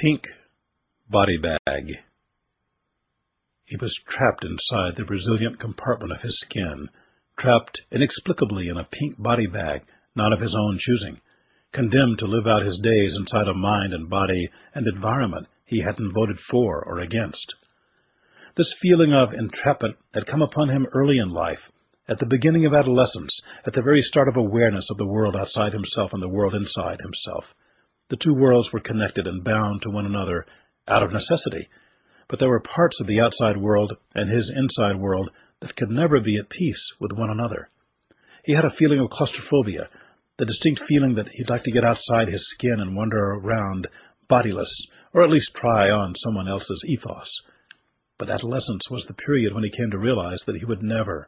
pink body bag. He was trapped inside the resilient compartment of his skin, trapped inexplicably in a pink body bag, not of his own choosing, condemned to live out his days inside a mind and body and environment he hadn't voted for or against. This feeling of entrapment had come upon him early in life, at the beginning of adolescence, at the very start of awareness of the world outside himself and the world inside himself. The two worlds were connected and bound to one another out of necessity, but there were parts of the outside world and his inside world that could never be at peace with one another. He had a feeling of claustrophobia, the distinct feeling that he'd like to get outside his skin and wander around bodiless, or at least try on someone else's ethos. But adolescence was the period when he came to realize that he would never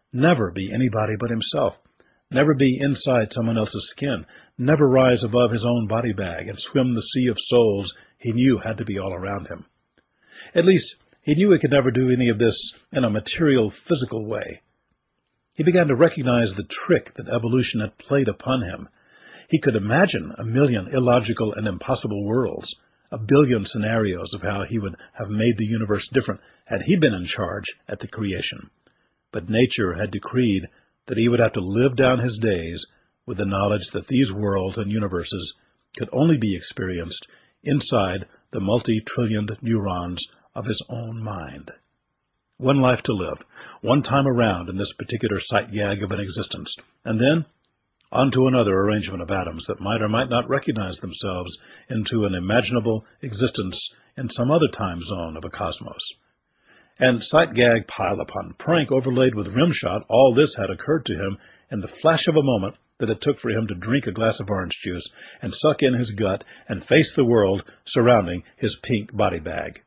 be anybody but himself, never be inside someone else's skin, never rise above his own body bag and swim the sea of souls he knew had to be all around him. At least, he knew he could never do any of this in a material, physical way. He began to recognize the trick that evolution had played upon him. He could imagine a million illogical and impossible worlds, a billion scenarios of how he would have made the universe different had he been in charge at the creation. But nature had decreed that he would have to live down his days with the knowledge that these worlds and universes could only be experienced inside the multi-trillioned neurons of his own mind. One life to live, one time around in this particular sight gag of an existence, and then on to another arrangement of atoms that might or might not recognize themselves into an imaginable existence in some other time zone of a cosmos. And sight gag pile upon prank overlaid with rimshot, all this had occurred to him in the flash of a moment that it took for him to drink a glass of orange juice and suck in his gut and face the world surrounding his pink body bag.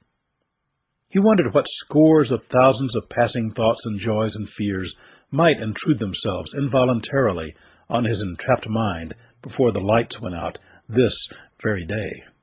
He wondered what scores of thousands of passing thoughts and joys and fears might intrude themselves involuntarily on his entrapped mind before the lights went out this very day.